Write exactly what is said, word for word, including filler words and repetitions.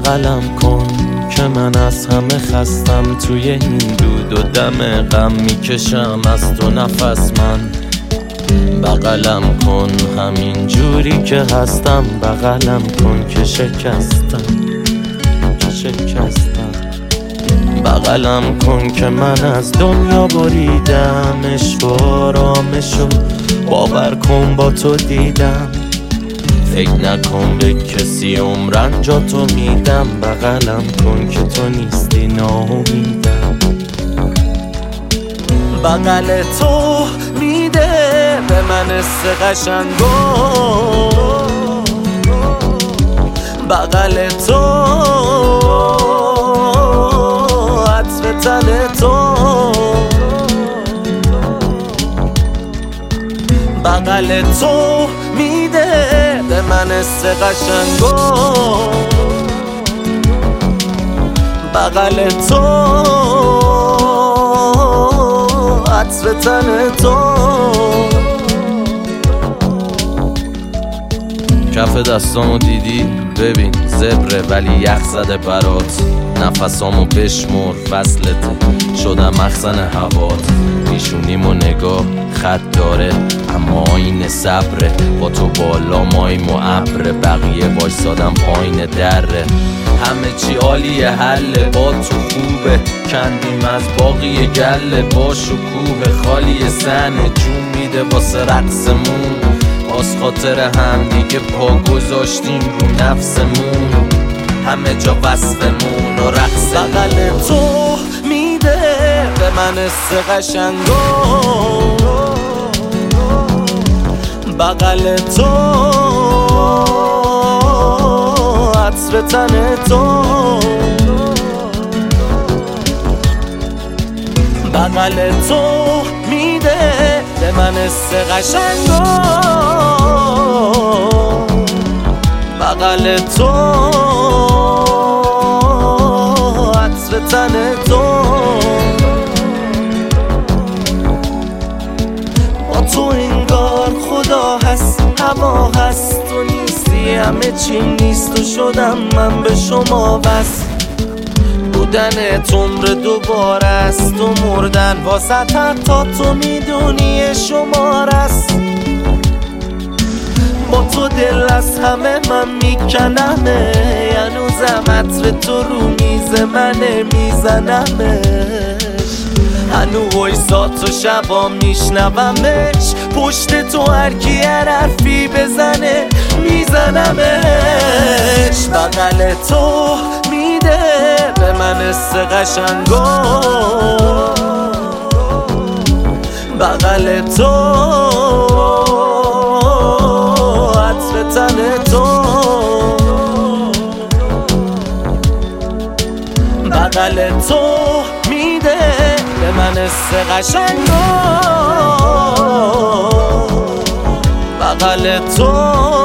بغلم کن که من از همه خستم، توی این دود و دم غم میکشم از تو نفس من. بغلم کن همین جوری که هستم، بغلم کن که شکستم که شکستم. بغلم کن که من از دنیا بریدم، عشق و آرامشو باور کن با تو دیدم. فکر نکن به کسی عمرن جا تو میدم، بغلم کن که تو نیستی ناامیدم. بغل تو میده به من حس قشنگو، بغل تو عطر تن تو، بغل تو میده به من حس قشنگو، بغل تو عطر تن تو. کف دستامو دیدی ببین زبره ولی یخ زده برات، نفسامو بشمر فصلته شدم مخزن هوات. پیشونیم و نگاه خط داره اما این صبره، با تو بالا مایم و ابره، بقیه وایسادم پایین دره. همه چی عالیه حله با تو خوبه، کندیم از باقی گله با شکوه خالی سنه، جون میده واسه رقصمون، باز خاطر هم دیگه پا گذاشتیم رو نفسمون، همه جا وصفمون و رقص. بغل تو میده به من حس قشنگو، بغل تو عطر تن تو، بغل تو میده به من حس قشنگو، بغل تو عطر تن تو. با تو انگار خدا هست هوا هست، تو نیستی همه چی نیست و شدم من به شما بس. بودن عمر دوباره است و مردن واسه تا تو میدونی شمار است. با تو دل از همه من میکنمه، هنوزم عطر تو رو میز منه میزنمش، هنو وایسات و شبا میشنومش، پشت تو هرکی هر حرفی بزنه میزنمش. بغل تو میده به من حس قشنگو، بغل تو عطر تن تو، بغل تو میده به من حس قشنگو، بغل تو